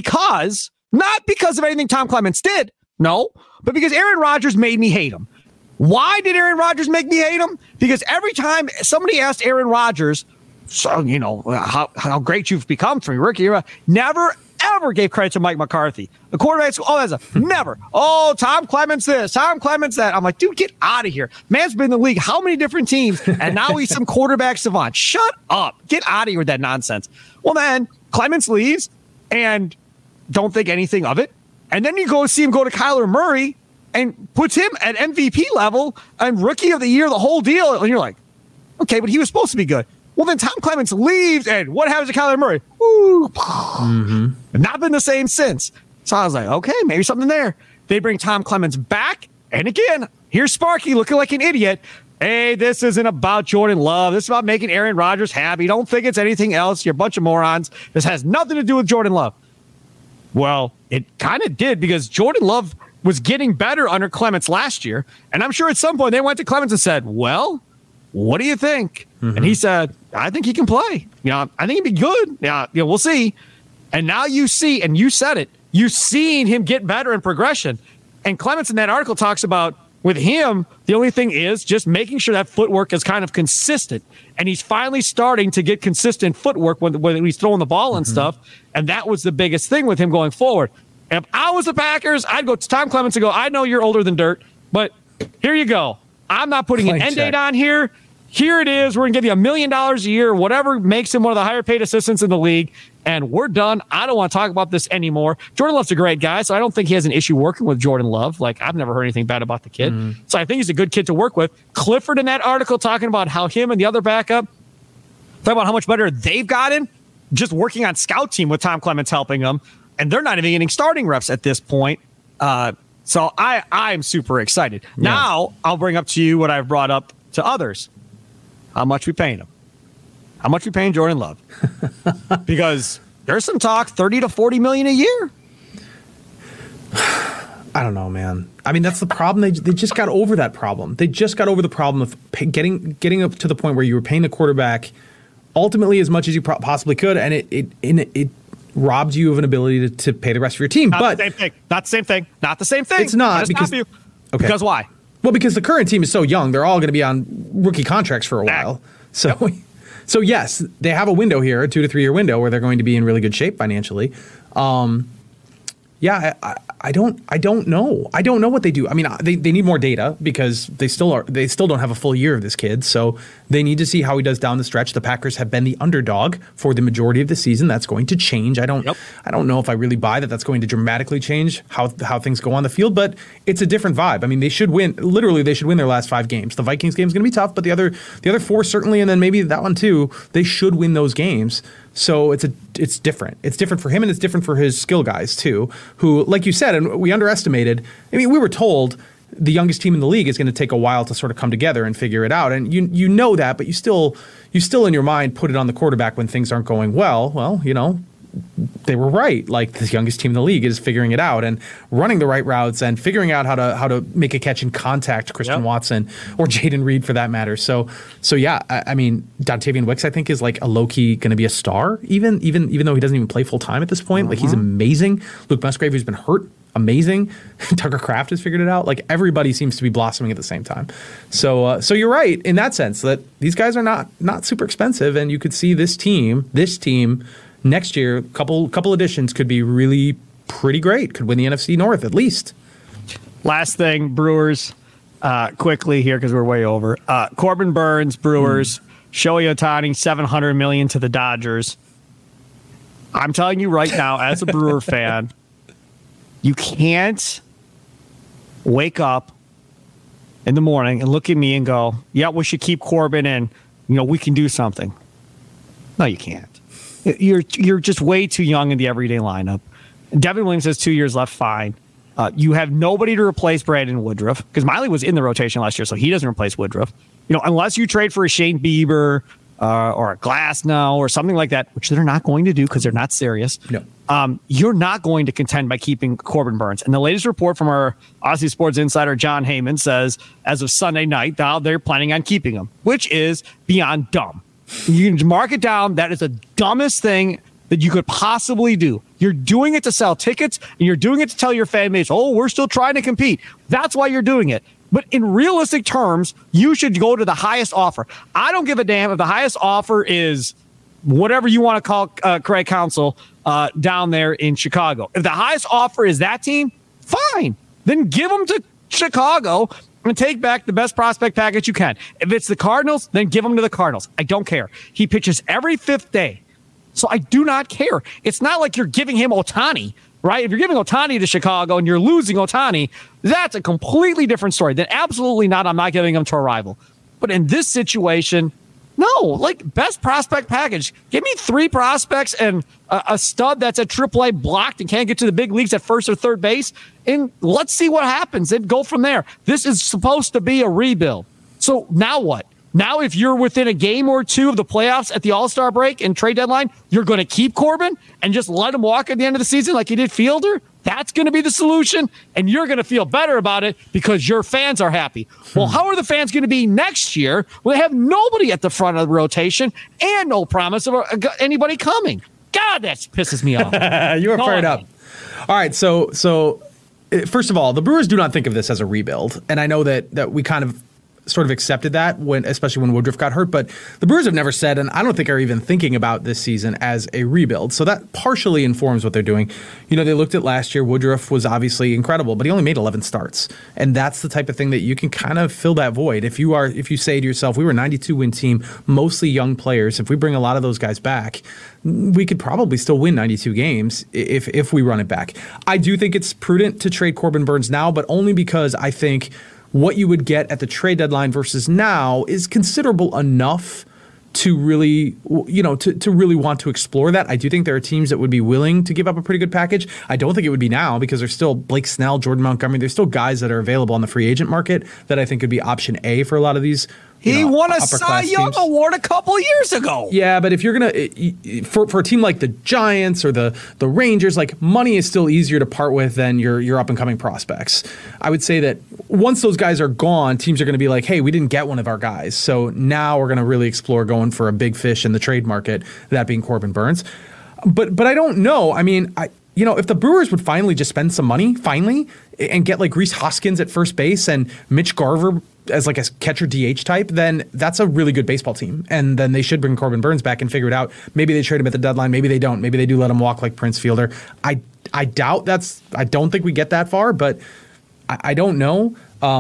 not because of anything Tom Clements did, no, but because Aaron Rodgers made me hate him. Why did Aaron Rodgers make me hate him? Because every time somebody asked Aaron Rodgers, how great you've become from your rookie era, never, ever gave credit to Mike McCarthy. The quarterback's, never. Oh, Tom Clements this, Tom Clements that. I'm like, dude, get out of here. Man's been in the league how many different teams, and now he's some quarterback savant. Shut up. Get out of here with that nonsense. Well, then Clements leaves and don't think anything of it. And then you go see him go to Kyler Murray and puts him at MVP level and rookie of the year, the whole deal. And you're like, okay, but he was supposed to be good. Well, then Tom Clements leaves, and what happens to Kyler Murray? Ooh, not been the same since. So I was like, okay, maybe something there. They bring Tom Clements back, and again, here's Sparky looking like an idiot. Hey, this isn't about Jordan Love. This is about making Aaron Rodgers happy. Don't think it's anything else. You're a bunch of morons. This has nothing to do with Jordan Love. Well, it kind of did, because Jordan Love was getting better under Clements last year. And I'm sure at some point they went to Clements and said, well, what do you think? Mm-hmm. And he said, I think he can play. I think he'd be good. We'll see. And now you see, and you said it, you've seen him get better in progression. And Clements in that article talks about, with him, the only thing is just making sure that footwork is kind of consistent. And he's finally starting to get consistent footwork when he's throwing the ball and stuff. And that was the biggest thing with him going forward. And if I was the Packers, I'd go to Tom Clements and go, I know you're older than dirt, but here you go. I'm not putting an end date on here. Here it is. We're going to give you $1 million a year, whatever makes him one of the higher paid assistants in the league. And we're done. I don't want to talk about this anymore. Jordan Love's a great guy, so I don't think he has an issue working with Jordan Love. Like, I've never heard anything bad about the kid. So I think he's a good kid to work with. Clifford in that article talking about how him and the other backup, talking about how much better they've gotten just working on scout team with Tom Clements helping them. And they're not even getting starting reps at this point. So I'm super excited. Yeah. Now I'll bring up to you what I've brought up to others. How much we paying him? How much we paying Jordan Love? Because there's some talk, $30 to $40 million a year. I don't know, man. I mean, that's the problem. They just got over that problem. They just got over the problem of getting up to the point where you were paying the quarterback ultimately as much as you possibly could, and it robbed you of an ability to pay the rest of your team. Not the same thing. It's not because okay. Because why? Well, because the current team is so young, they're all going to be on rookie contracts for a while. So, yep. So yes, they have a window here, a 2 to 3 year window where they're going to be in really good shape financially. I don't know. I don't know what they do. I mean, they need more data because they still don't have a full year of this kid. So they need to see how he does down the stretch. The Packers have been the underdog for the majority of the season. That's going to change. I don't know if I really buy that that's going to dramatically change how things go on the field, but it's a different vibe. I mean, they should win. Literally, they should win their last 5 games. The Vikings game is going to be tough, but the other 4 certainly, and then maybe that one too. They should win those games. So it's different. It's different for him, and it's different for his skill guys too, who, like you said, and we underestimated. I mean, we were told the youngest team in the league is going to take a while to sort of come together and figure it out, and you know that, but you still in your mind put it on the quarterback when things aren't going well. Well, they were right. Like, the youngest team in the league is figuring it out and running the right routes and figuring out how to make a catch in contact, Christian Watson or Jaden Reed for that matter. So yeah, I mean, Dontavian Wicks, I think, is like a low-key going to be a star, even though he doesn't even play full-time at this point. Like, he's amazing. Luke Musgrave, who's been hurt, amazing. Tucker Kraft has figured it out. Like, everybody seems to be blossoming at the same time. So you're right in that sense that these guys are not super expensive, and you could see this team next year, couple additions could be really pretty great. Could win the NFC North at least. Last thing, Brewers, quickly here because we're way over. Corbin Burns, Brewers, Shohei Ohtani, $700 million to the Dodgers. I'm telling you right now, as a Brewer fan, you can't wake up in the morning and look at me and go, "Yeah, we should keep Corbin and we can do something." No, you can't. You're just way too young in the everyday lineup. Devin Williams has 2 years left, fine. You have nobody to replace Brandon Woodruff because Miley was in the rotation last year, so he doesn't replace Woodruff. Unless you trade for a Shane Bieber or a Glasnow or something like that, which they're not going to do because they're not serious. No. You're not going to contend by keeping Corbin Burns. And the latest report from our Aussie Sports insider, John Heyman, says as of Sunday night, now they're planning on keeping him, which is beyond dumb. You can mark it down. That is the dumbest thing that you could possibly do. You're doing it to sell tickets, and you're doing it to tell your fan base, "Oh, we're still trying to compete." That's why you're doing it. But in realistic terms, you should go to the highest offer. I don't give a damn if the highest offer is whatever you want to call Craig Counsell down there in Chicago. If the highest offer is that team, fine. Then give them to Chicago and take back the best prospect package you can. If it's the Cardinals, then give him to the Cardinals. I don't care. He pitches every 5th day. So I do not care. It's not like you're giving him Ohtani, right? If you're giving Ohtani to Chicago and you're losing Ohtani, that's a completely different story. Then absolutely not. I'm not giving him to a rival. But in this situation, no, like, best prospect package. Give me 3 prospects and a stud that's at AAA blocked and can't get to the big leagues at first or third base. And let's see what happens and go from there. This is supposed to be a rebuild. So now what? Now, if you're within a game or two of the playoffs at the All-Star break and trade deadline, you're going to keep Corbin and just let him walk at the end of the season like you did Fielder? That's going to be the solution, and you're going to feel better about it because your fans are happy. Well, how are the fans going to be next year when they have nobody at the front of the rotation and no promise of anybody coming? God, that pisses me off. You are fired up. All right, so first of all, the Brewers do not think of this as a rebuild, and I know that we kind of sort of accepted that especially when Woodruff got hurt, but the Brewers have never said, and I don't think are even thinking about this season as a rebuild. So that partially informs what they're doing. You know, they looked at last year. Woodruff was obviously incredible, but he only made 11 starts, and that's the type of thing that you can kind of fill that void. If you say to yourself, we were a 92-win team, mostly young players. If we bring a lot of those guys back, we could probably still win 92 games if we run it back. I do think it's prudent to trade Corbin Burnes now, but only because I think what you would get at the trade deadline versus now is considerable enough to really, to really want to explore that. I do think there are teams that would be willing to give up a pretty good package. I don't think it would be now because there's still Blake Snell, Jordan Montgomery. There's still guys that are available on the free agent market that I think could be option A for a lot of these. He won a Cy Young award a couple years ago. Yeah, but if you're going to, for a team like the Giants or the Rangers, like money is still easier to part with than your up-and-coming prospects. I would say that once those guys are gone, teams are going to be like, hey, we didn't get one of our guys. So now we're going to really explore going for a big fish in the trade market, that being Corbin Burnes. But I don't know. I mean, if the Brewers would finally just spend some money, and get like Rhys Hoskins at first base and Mitch Garver as like a catcher DH type, then that's a really good baseball team. And then they should bring Corbin Burnes back and figure it out. Maybe they trade him at the deadline. Maybe they don't. Maybe they do let him walk like Prince Fielder. I doubt I don't think we get that far, but I don't know.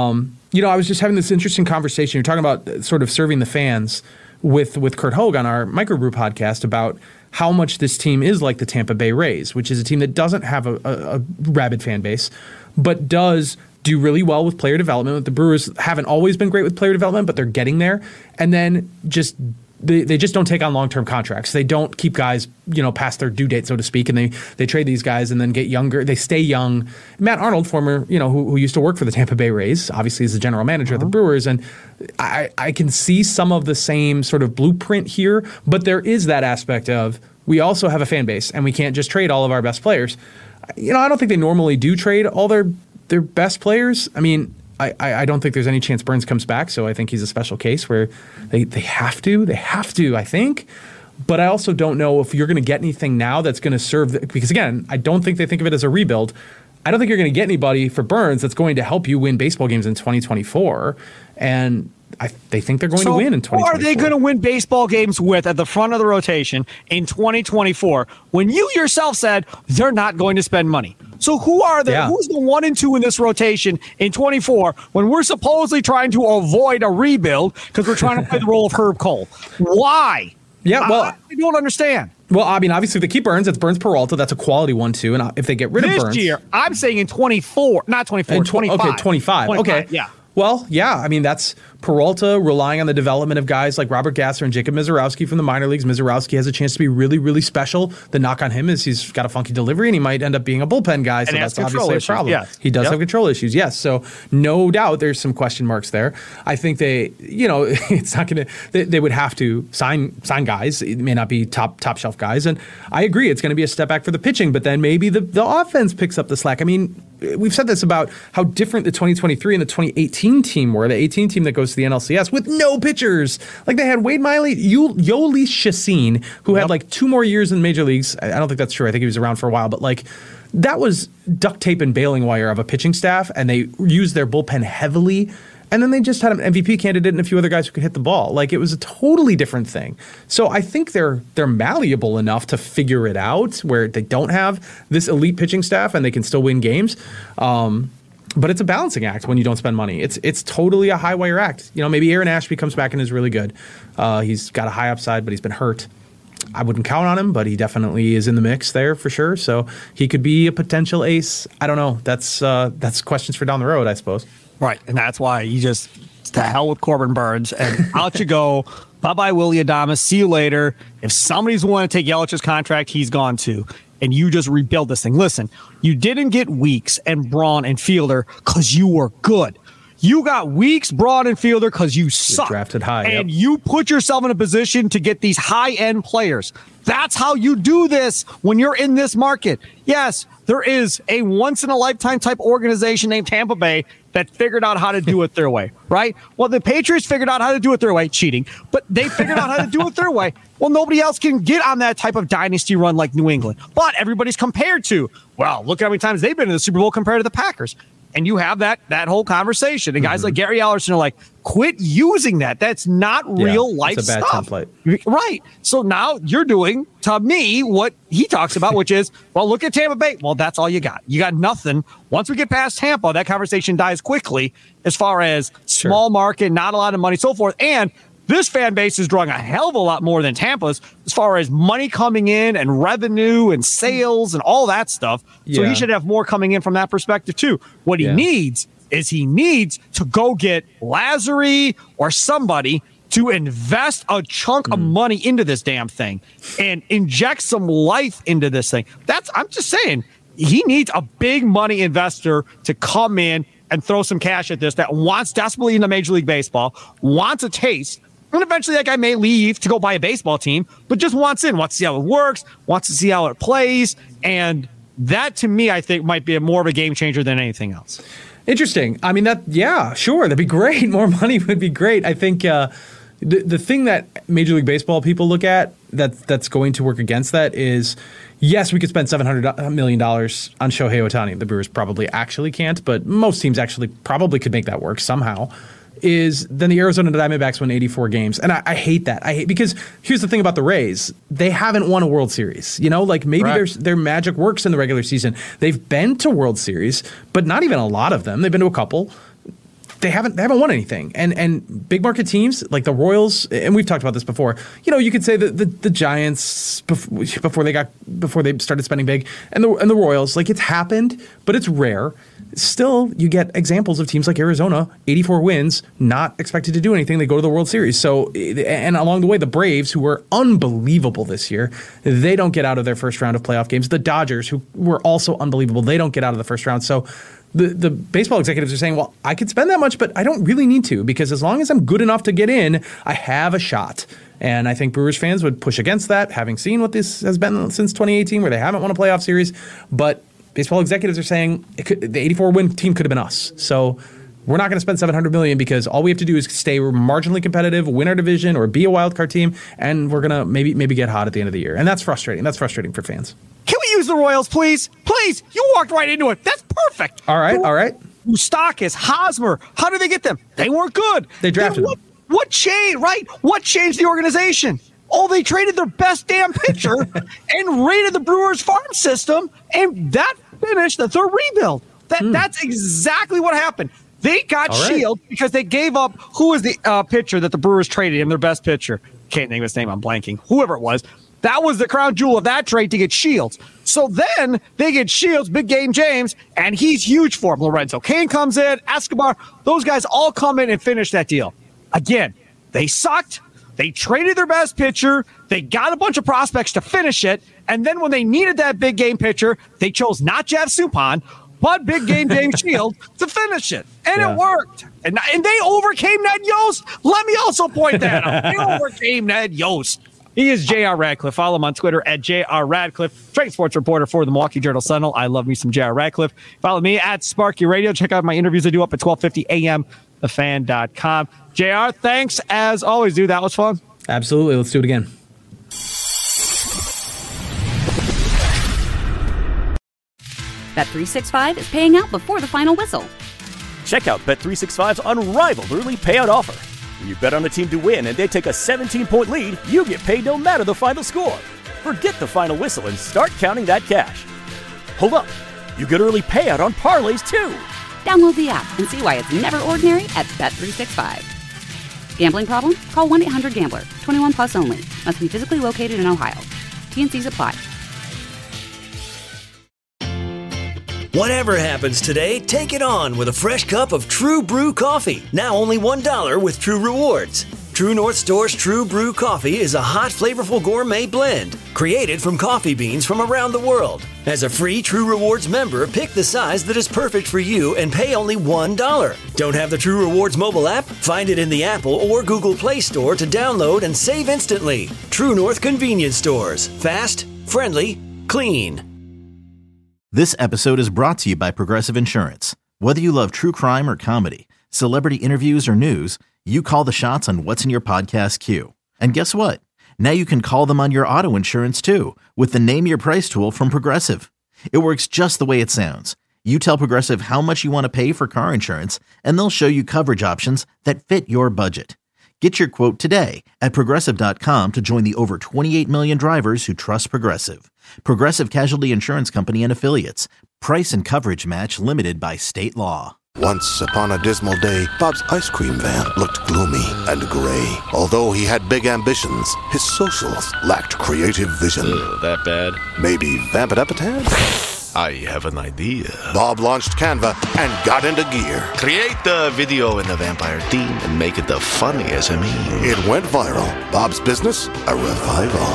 I was just having this interesting conversation. You're talking about sort of serving the fans with Kurt Hogue on our Microbrew podcast about how much this team is like the Tampa Bay Rays, which is a team that doesn't have a rabid fan base, but does do really well with player development. The Brewers haven't always been great with player development, but they're getting there. And then they just don't take on long-term contracts. They don't keep guys, past their due date, so to speak, and they trade these guys and then get younger. They stay young. Matt Arnold, former, who used to work for the Tampa Bay Rays, obviously is the general manager of the Brewers, and I can see some of the same sort of blueprint here, but there is that aspect of we also have a fan base, and we can't just trade all of our best players. I don't think they normally do trade all their best players. I mean, I don't think there's any chance Burnes comes back, so I think he's a special case where they have to, I think. But I also don't know if you're going to get anything now that's going to serve, because again, I don't think they think of it as a rebuild. I don't think you're going to get anybody for Burnes that's going to help you win baseball games in 2024. And they think they're going to win in 2024. Who are they going to win baseball games with at the front of the rotation in 2024 when you yourself said they're not going to spend money? So who's the 1 and 2 in this rotation in 24 when we're supposedly trying to avoid a rebuild because we're trying to play the role of Herb Cole? Why? Yeah, well, I don't understand. Well, I mean, obviously, if they keep Burnes, it's Burnes Peralta. That's a quality one, too. And if they get rid of Burnes. This year, I'm saying in 24, not 24, 25. Okay, 25. Okay. Yeah. Well, yeah, I mean, that's Peralta relying on the development of guys like Robert Gasser and Jacob Mizorowski from the minor leagues. Mizorowski has a chance to be really, really special. The knock on him is he's got a funky delivery, and he might end up being a bullpen guy, so that's obviously a problem. Yes. He does have control issues, yes. So no doubt there's some question marks there. I think it's not going to – they would have to sign guys. It may not be top shelf guys, and I agree it's going to be a step back for the pitching, but then maybe the offense picks up the slack. I mean, we've said this about how different the 2023 and the 2018 team were. The 18 team that goes to the NLCS with no pitchers. Like they had Wade Miley, Yoeli Chacin, who had like 2 more years in major leagues. I don't think that's true. I think he was around for a while, but like that was duct tape and baling wire of a pitching staff, and they used their bullpen heavily. And then they just had an MVP candidate and a few other guys who could hit the ball. Like it was a totally different thing. So I think they're malleable enough to figure it out where they don't have this elite pitching staff and they can still win games. But it's a balancing act when you don't spend money. It's totally a high wire act. Maybe Aaron Ashby comes back and is really good. He's got a high upside, but he's been hurt. I wouldn't count on him, but he definitely is in the mix there for sure. So he could be a potential ace. I don't know. That's questions for down the road, I suppose. Right, and that's why you just to hell with Corbin Burnes and out you go. Bye-bye, Willy Adames. See you later. If somebody's willing to take Yelich's contract, he's gone too. And you just rebuild this thing. Listen, you didn't get Weeks and Braun and Fielder because you were good. You got Weeks, Braun, and Fielder because you suck. Drafted high. And you put yourself in a position to get these high-end players. That's how you do this when you're in this market. Yes, there is a once-in-a-lifetime type organization named Tampa Bay that figured out how to do it their way, right? Well, the Patriots figured out how to do it their way, cheating, but they figured out how to do it their way. Well, nobody else can get on that type of dynasty run like New England. But everybody's compared to, well, look how many times they've been in the Super Bowl compared to the Packers. And you have that whole conversation. And guys like Gary Ellerson are like, quit using that. That's not real life stuff. It's a bad template. Right. So now you're doing, to me, what he talks about, which is, well, look at Tampa Bay. Well, that's all you got. You got nothing. Once we get past Tampa, that conversation dies quickly as far as small market, not a lot of money, so forth. And this fan base is drawing a hell of a lot more than Tampa's as far as money coming in and revenue and sales and all that stuff. So he should have more coming in from that perspective too. What he needs is he needs to go get Lazary or somebody to invest a chunk of money into this damn thing and inject some life into this thing. I'm just saying, he needs a big money investor to come in and throw some cash at this that wants desperately into Major League Baseball, wants a taste. And eventually that guy may leave to go buy a baseball team, but just wants to see how it works, wants to see how it plays. And that, to me, I think might be more of a game changer than anything else. Interesting. I mean, sure, that'd be great. More money would be great. I think the thing that Major League Baseball people look at that's going to work against that is, yes, we could spend $700 million on Shohei Ohtani. The Brewers probably actually can't, but most teams actually probably could make that work somehow. Is then the Arizona Diamondbacks won 84 games. And I hate that. Because here's the thing about the Rays. They haven't won a World Series. Maybe their magic works in the regular season. They've been to World Series, but not even a lot of them. They've been to a couple. They haven't won anything. And big market teams like the Royals, and we've talked about this before. You could say that the Giants before they started spending big, and the Royals, like, it's happened, but it's rare. Still, you get examples of teams like Arizona, 84 wins, not expected to do anything. They go to the World Series. So, and along the way, the Braves, who were unbelievable this year, they don't get out of their first round of playoff games. The Dodgers, who were also unbelievable, they don't get out of the first round. So the baseball executives are saying, well, I could spend that much, but I don't really need to, because as long as I'm good enough to get in, I have a shot. And I think Brewers fans would push against that, having seen what this has been since 2018, where they haven't won a playoff series. But baseball executives are saying the 84-win team could have been us. So we're not going to spend $700 million because all we have to do is stay marginally competitive, win our division, or be a wild card team, and we're going to maybe get hot at the end of the year. And that's frustrating. That's frustrating for fans. Can we use the Royals, please? Please! You walked right into it. That's perfect. All right. Moustakas, Hosmer. How did they get them? They weren't good. They drafted them. What changed, right? What changed the organization? Oh, they traded their best damn pitcher and raided the Brewers farm system, and that finished the third rebuild. That's exactly what happened. They got Shields because they gave up, who was the pitcher that the Brewers traded him, their best pitcher? Can't name his name, I'm blanking. Whoever it was. That was the crown jewel of that trade to get Shields. So then they get Shields, Big Game James, and he's huge for them. Lorenzo Cain comes in, Escobar, those guys all come in and finish that deal. Again, they sucked. They traded their best pitcher. They got a bunch of prospects to finish it. And then when they needed that big game pitcher, they chose not Jeff Suppan, but Big Game James Shields to finish it. And it worked. And they overcame Ned Yost. Let me also point that out. They overcame Ned Yost. He is J.R. Radcliffe. Follow him on Twitter at J.R. Radcliffe, trade sports reporter for the Milwaukee Journal-Sentinel. I love me some J.R. Radcliffe. Follow me at Sparky Radio. Check out my interviews I do up at 12:50 a.m. thefan.com. JR, thanks as always, dude. That was fun. Absolutely. Let's do it again. Bet365 is paying out before the final whistle. Check out Bet365's unrivaled early payout offer. When you bet on a team to win and they take a 17-point lead, you get paid no matter the final score. Forget the final whistle and start counting that cash. Hold up. You get early payout on parlays, too. Download the app and see why it's never ordinary at Bet365. Gambling problem? Call 1-800-GAMBLER. 21 plus only. Must be physically located in Ohio. T&Cs apply. Whatever happens today, take it on with a fresh cup of True Brew coffee. Now only $1 with True Rewards. True North Store's True Brew Coffee is a hot, flavorful gourmet blend created from coffee beans from around the world. As a free True Rewards member, pick the size that is perfect for you and pay only $1. Don't have the True Rewards mobile app? Find it in the Apple or Google Play Store to download and save instantly. True North Convenience Stores. Fast, friendly, clean. This episode is brought to you by Progressive Insurance. Whether you love true crime or comedy, celebrity interviews or news, you call the shots on what's in your podcast queue. And guess what? Now you can call them on your auto insurance too with the Name Your Price tool from Progressive. It works just the way it sounds. You tell Progressive how much you want to pay for car insurance, and they'll show you coverage options that fit your budget. Get your quote today at Progressive.com to join the over 28 million drivers who trust Progressive. Progressive Casualty Insurance Company and Affiliates. Price and coverage match limited by state law. Once upon a dismal day, Bob's ice cream van looked gloomy and gray. Although he had big ambitions, his socials lacked creative vision. That bad? Maybe vamp it up a tad? I have an idea. Bob launched Canva and got into gear. Create the video in the vampire theme and make it the funniest SME. It went viral. Bob's business, a revival.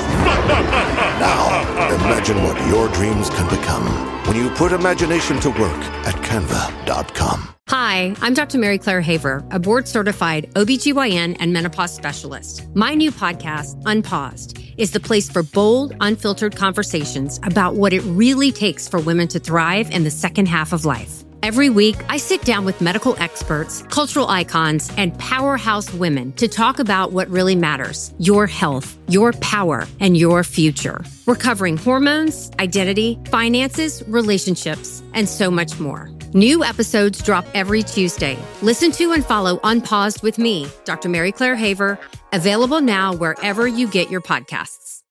Now, imagine what your dreams can become when you put imagination to work at Canva.com. Hi, I'm Dr. Mary Claire Haver, a board-certified OBGYN and menopause specialist. My new podcast, Unpaused, is the place for bold, unfiltered conversations about what it really takes for women to thrive in the second half of life. Every week, I sit down with medical experts, cultural icons, and powerhouse women to talk about what really matters: your health, your power, and your future. We're covering hormones, identity, finances, relationships, and so much more. New episodes drop every Tuesday. Listen to and follow Unpaused with me, Dr. Mary Claire Haver, available now wherever you get your podcasts.